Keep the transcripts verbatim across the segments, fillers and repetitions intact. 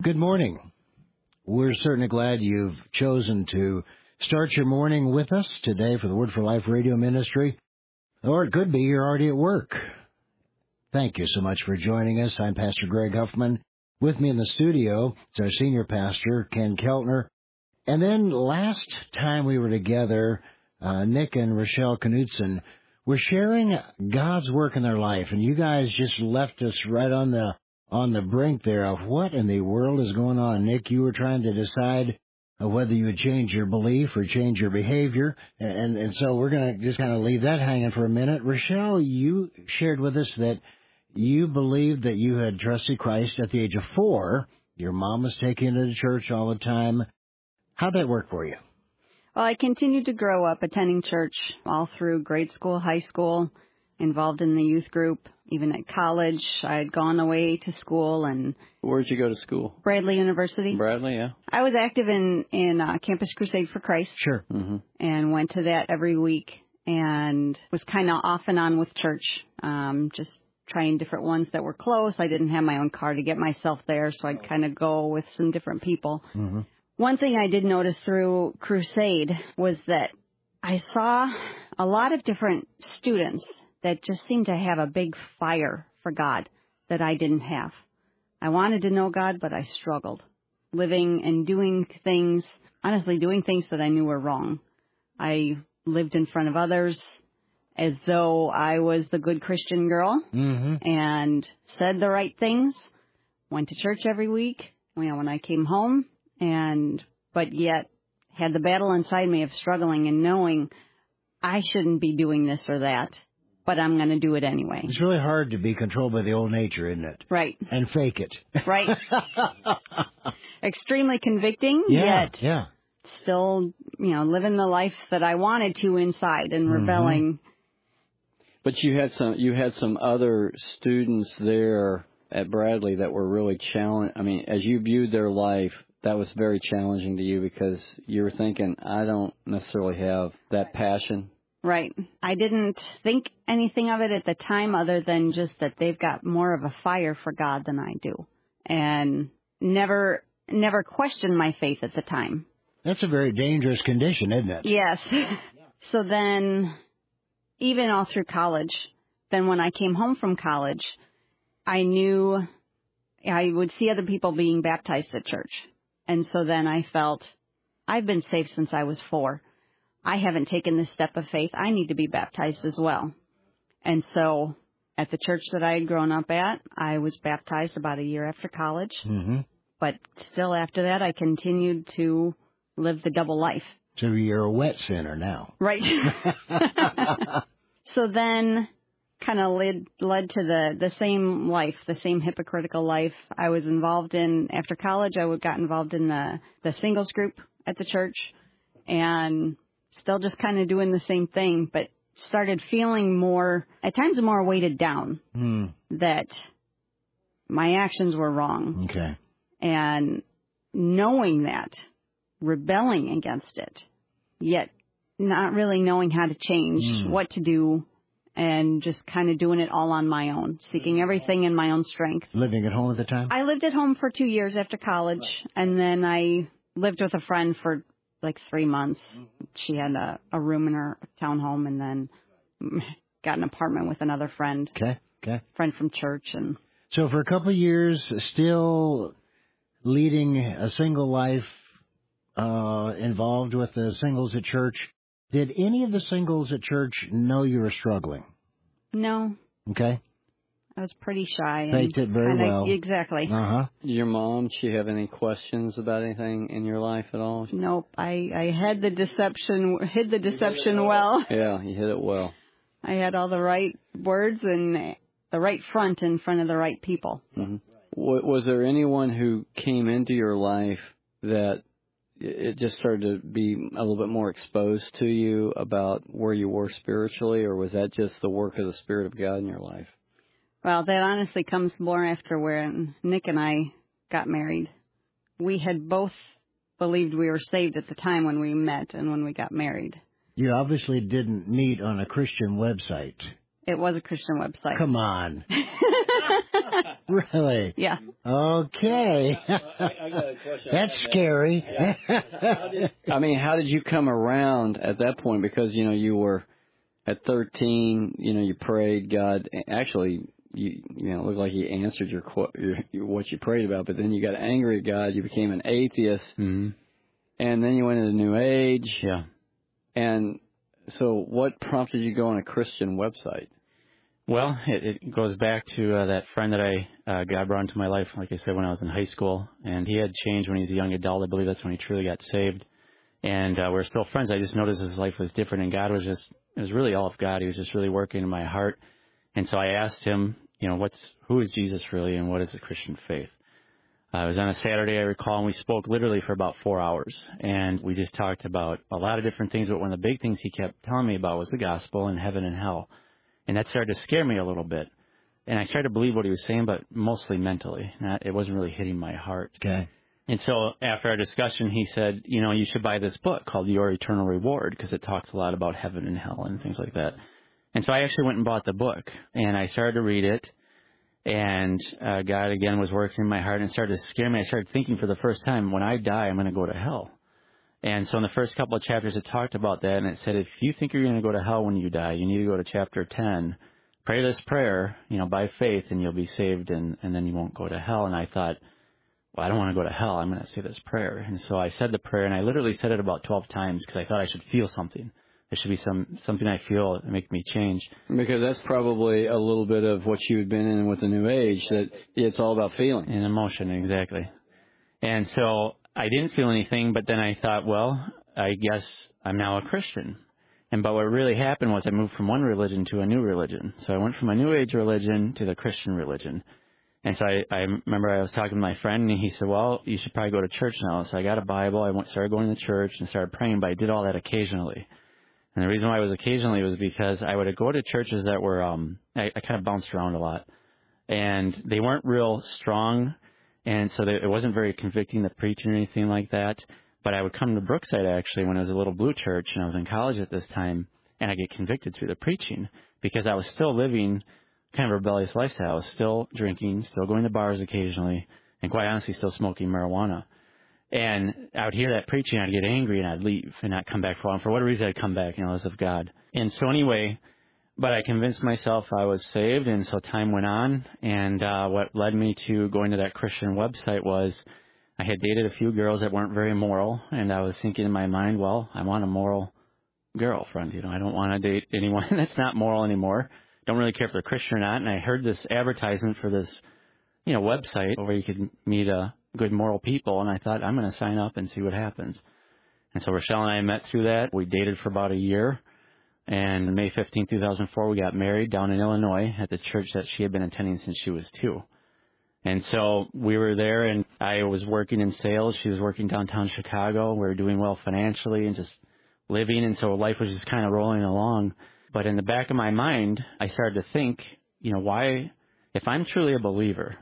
Good morning. We're certainly glad you've chosen to start your morning with us today for the Word for Life radio ministry. Or it could be you're already at work. Thank you so much for joining us. I'm Pastor Greg Huffman. With me in the studio is our senior pastor, Ken Keltner. And then last time we were together, uh, Nick and Rochelle Knudsen were sharing God's work in their life. And you guys just left us right on the on the brink there of what in the world is going on. Nick, you were trying to decide whether you would change your belief or change your behavior. And, and so we're going to just kind of leave that hanging for a minute. Rochelle, you shared with us that you believed that you had trusted Christ at the age of four. Your mom was taking you to the church all the time. How'd that work for you? Well, I continued to grow up attending church all through grade school, high school, involved in the youth group. Even at college, I had gone away to school. And where'd you go to school? Bradley University. Bradley, yeah. I was active in, in uh, Campus Crusade for Christ. Sure. Mm-hmm. And went to that every week and was kind of off and on with church, um, just trying different ones that were close. I didn't have my own car to get myself there, so I'd kind of go with some different people. Mm-hmm. One thing I did notice through Crusade was that I saw a lot of different students that just seemed to have a big fire for God that I didn't have. I wanted to know God, but I struggled. Living and doing things, honestly, doing things that I knew were wrong. I lived in front of others as though I was the good Christian girl, mm-hmm. and said the right things, went to church every week, you know, when I came home, and but yet had the battle inside me of struggling and knowing I shouldn't be doing this or that, but I'm going to do it anyway. It's really hard to be controlled by the old nature, isn't it? Right. And fake it. Right. Extremely convicting, yeah, yet yeah. still, you know, living the life that I wanted to inside and rebelling. Mm-hmm. But you had some you had some other students there at Bradley that were really challenged. I mean, as you viewed their life, that was very challenging to you because you were thinking, I don't necessarily have that passion. Right. I didn't think anything of it at the time other than just that they've got more of a fire for God than I do. And never never questioned my faith at the time. That's a very dangerous condition, isn't it? Yes. So then, even all through college, then when I came home from college, I knew I would see other people being baptized at church. And so then I felt, I've been saved since I was four. I haven't taken this step of faith. I need to be baptized as well. And so at the church that I had grown up at, I was baptized about a year after college. Mm-hmm. But still after that, I continued to live the double life. So you're a wet sinner now. Right. So then kind of led, led to the, the same life, the same hypocritical life I was involved in. After college, I got involved in the, the singles group at the church and still just kind of doing the same thing, but started feeling more, at times more weighted down, mm. that my actions were wrong. Okay. And knowing that, rebelling against it, yet not really knowing how to change, mm. what to do, and just kind of doing it all on my own, seeking everything in my own strength. Living at home at the time? I lived at home for two years after college, and then I lived with a friend for like three months. She had a, a room in her townhome, and then got an apartment with another friend. Okay, okay. Friend from church. And so for a couple of years, still leading a single life, uh, involved with the singles at church. Did any of the singles at church know you were struggling? No. Okay. I was pretty shy. Faked it very kinda, well. Exactly. Uh-huh. Your mom, did she have any questions about anything in your life at all? Nope. I, I had the deception, hid the deception well. Yeah, you hid it well. I had all the right words and the right front in front of the right people. Mm-hmm. Was there anyone who came into your life that it just started to be a little bit more exposed to you about where you were spiritually, or was that just the work of the Spirit of God in your life? Well, that honestly comes more after when Nick and I got married. We had both believed we were saved at the time when we met and when we got married. You obviously didn't meet on a Christian website. It was a Christian website. Come on. Really? Yeah. Okay. I, I got a question. That's scary. Yeah. Did, I mean, how did you come around at that point? Because, you know, you were at thirteen, you know, you prayed, God, actually, you you know, it looked like he answered your, your, your what you prayed about, but then you got angry at God, you became an atheist, mm-hmm. and then you went into New Age. Yeah. And so what prompted you to go on a Christian website? Well, it, it goes back to uh, that friend that I uh, God brought into my life, like I said, when I was in high school. And he had changed when he was a young adult. I believe that's when he truly got saved. And uh, we're still friends. I just noticed his life was different, and God was just, it was really all of God. He was just really working in my heart. And so I asked him, you know, what's who is Jesus really, and what is the Christian faith? Uh, it was on a Saturday, I recall, and we spoke literally for about four hours. And we just talked about a lot of different things, but one of the big things he kept telling me about was the gospel and heaven and hell. And that started to scare me a little bit. And I started to believe what he was saying, but mostly mentally. Not, it wasn't really hitting my heart. Okay. And so after our discussion, he said, you know, you should buy this book called Your Eternal Reward, because it talks a lot about heaven and hell and things like that. And so I actually went and bought the book, and I started to read it. And uh, God, again, was working in my heart, and it started to scare me. I started thinking for the first time, when I die, I'm going to go to hell. And so in the first couple of chapters, it talked about that, and it said, if you think you're going to go to hell when you die, you need to go to chapter ten, pray this prayer, you know, by faith, and you'll be saved, and, and then you won't go to hell. And I thought, well, I don't want to go to hell. I'm going to say this prayer. And so I said the prayer, and I literally said it about twelve times because I thought I should feel something. There should be some something I feel that make me change. Because that's probably a little bit of what you've been in with the New Age, that it's all about feeling. And emotion, exactly. And so I didn't feel anything, but then I thought, well, I guess I'm now a Christian. And but what really happened was I moved from one religion to a new religion. So I went from a New Age religion to the Christian religion. And so I, I remember I was talking to my friend, and he said, well, you should probably go to church now. So I got a Bible. I went, started going to church and started praying, but I did all that occasionally. And the reason why I was occasionally was because I would go to churches that were, um, I, I kind of bounced around a lot. And they weren't real strong, and so they, it wasn't very convicting, the preaching or anything like that. But I would come to Brookside, actually, when I was a little blue church, and I was in college at this time, and I get convicted through the preaching because I was still living kind of a rebellious lifestyle. I was still drinking, still going to bars occasionally, and quite honestly, still smoking marijuana. And I would hear that preaching, I'd get angry, and I'd leave and not come back for a while. And for whatever reason, I'd come back, you know, as of God. And so anyway, but I convinced myself I was saved, and so time went on. And uh, what led me to going to that Christian website was I had dated a few girls that weren't very moral, and I was thinking in my mind, well, I want a moral girlfriend. You know, I don't want to date anyone that's not moral anymore. Don't really care if they're Christian or not. And I heard this advertisement for this, you know, website where you could meet a good moral people, and I thought, I'm going to sign up and see what happens. And so Rochelle and I met through that. We dated for about a year, and May fifteenth, two thousand four, we got married down in Illinois at the church that she had been attending since she was two. And so we were there, and I was working in sales. She was working downtown Chicago. We were doing well financially and just living, and so life was just kind of rolling along. But in the back of my mind, I started to think, you know, why, if I'm truly a believer,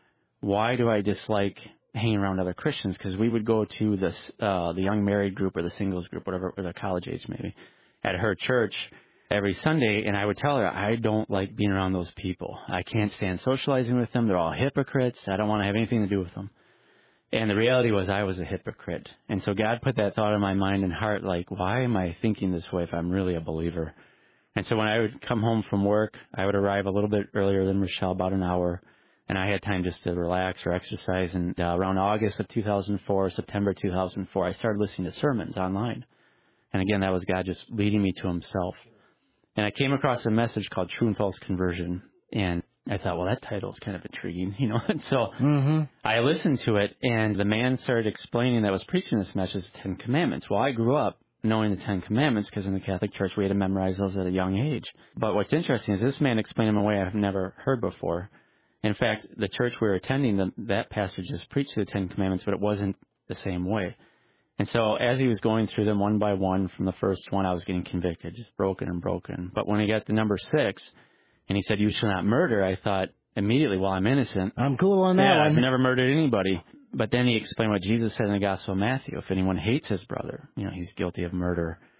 why do I dislike hanging around other Christians? Because we would go to this, uh, the young married group or the singles group, whatever, or the college age maybe, at her church every Sunday, and I would tell her, I don't like being around those people. I can't stand socializing with them. They're all hypocrites. I don't want to have anything to do with them. And the reality was I was a hypocrite. And so God put that thought in my mind and heart, like, why am I thinking this way if I'm really a believer? And so when I would come home from work, I would arrive a little bit earlier than Rochelle, about an hour, and I had time just to relax or exercise. And uh, around August of two thousand four, September two thousand four, I started listening to sermons online. And again, that was God just leading me to himself. And I came across a message called True and False Conversion, and I thought, well, that title is kind of intriguing, you know. And so mm-hmm. I listened to it, and the man started explaining that was preaching this message, the Ten Commandments. Well, I grew up knowing the Ten Commandments because in the Catholic Church we had to memorize those at a young age. But what's interesting is this man explained them in a way I've never heard before. In fact, the church we were attending, the, that pastor just preached the Ten Commandments, but it wasn't the same way. And so as he was going through them one by one, from the first one, I was getting convicted, just broken and broken. But when he got to number six, and he said, you shall not murder, I thought immediately, well, I'm innocent. I'm cool on that yeah, one. I've never murdered anybody. But then he explained what Jesus said in the Gospel of Matthew. If anyone hates his brother, you know, he's guilty of murder.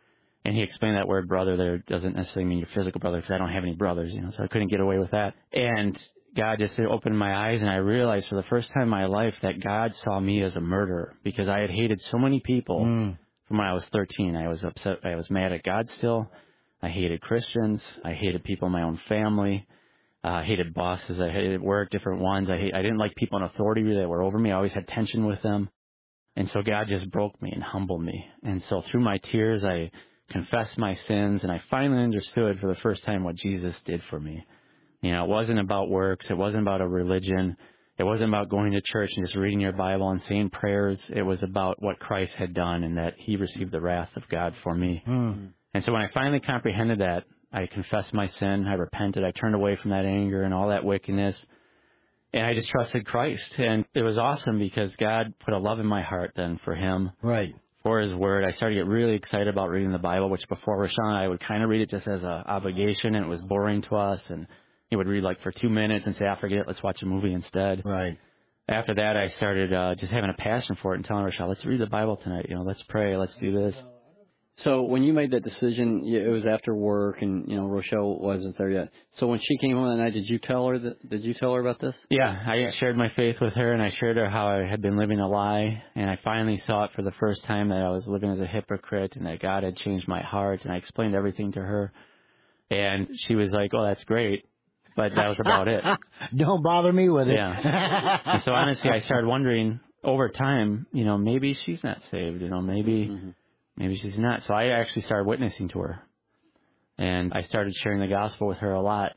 And he explained that word brother there doesn't necessarily mean your physical brother, because I don't have any brothers, you know, so I couldn't get away with that. And God just opened my eyes, and I realized for the first time in my life that God saw me as a murderer, because I had hated so many people mm. from when I was thirteen. I was upset. I was mad at God still. I hated Christians. I hated people in my own family. Uh, I hated bosses. I hated work, different ones. I hate, I didn't like people in authority that were over me. I always had tension with them. And so God just broke me and humbled me. And so through my tears, I confessed my sins, and I finally understood for the first time what Jesus did for me. You know, it wasn't about works. It wasn't about a religion. It wasn't about going to church and just reading your Bible and saying prayers. It was about what Christ had done, and that he received the wrath of God for me. Mm. And so when I finally comprehended that, I confessed my sin. I repented. I turned away from that anger and all that wickedness. And I just trusted Christ. And it was awesome because God put a love in my heart then for him. Right. For his word. I started to get really excited about reading the Bible, which before Rashawn, I would kind of read it just as an obligation, and it was boring to us. And he would read like for two minutes and say, I forget it, let's watch a movie instead. Right. After that, I started uh, just having a passion for it and telling Rashawn, let's read the Bible tonight. You know, let's pray, let's do this. So when you made that decision, it was after work, and you know Rochelle wasn't there yet. So when she came home that night, did you tell her that? Did you tell her about this? Yeah, I shared my faith with her, and I shared her how I had been living a lie, and I finally saw it for the first time that I was living as a hypocrite, and that God had changed my heart, and I explained everything to her, and she was like, "Oh, that's great," but that was about it. Don't bother me with it. Yeah. And so honestly, I started wondering over time, you know, maybe she's not saved. You know, maybe. Mm-hmm. Maybe she's not. So I actually started witnessing to her. And I started sharing the gospel with her a lot.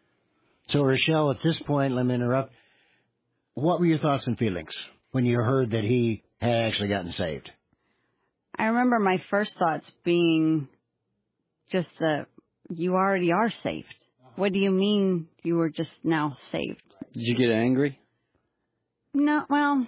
So, Rochelle, at this point, let me interrupt. What were your thoughts and feelings when you heard that he had actually gotten saved? I remember my first thoughts being just the, you already are saved. What do you mean you were just now saved? Did you get angry? No, well...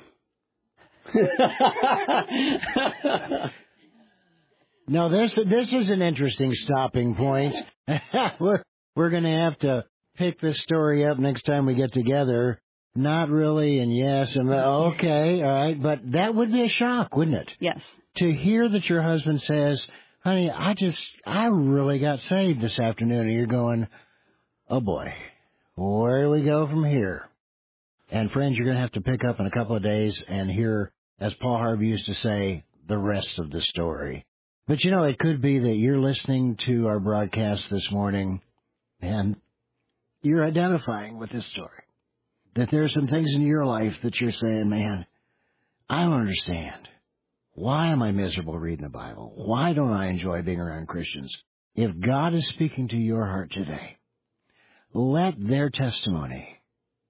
Now, this this is an interesting stopping point. we're we're going to have to pick this story up next time we get together. Not really, and yes, and okay, all right. But that would be a shock, wouldn't it? Yes. To hear that your husband says, honey, I just, I really got saved this afternoon, and you're going, oh boy, where do we go from here? And friends, you're going to have to pick up in a couple of days and hear, as Paul Harvey used to say, the rest of the story. But, you know, it could be that you're listening to our broadcast this morning and you're identifying with this story. That there are some things in your life that you're saying, man, I don't understand. Why am I miserable reading the Bible? Why don't I enjoy being around Christians? If God is speaking to your heart today, let their testimony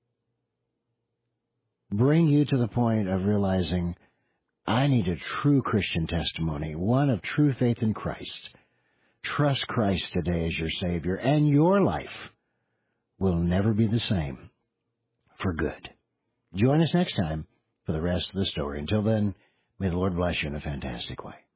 bring you to the point of realizing, I need a true Christian testimony, one of true faith in Christ. Trust Christ today as your Savior, and your life will never be the same for good. Join us next time for the rest of the story. Until then, may the Lord bless you in a fantastic way.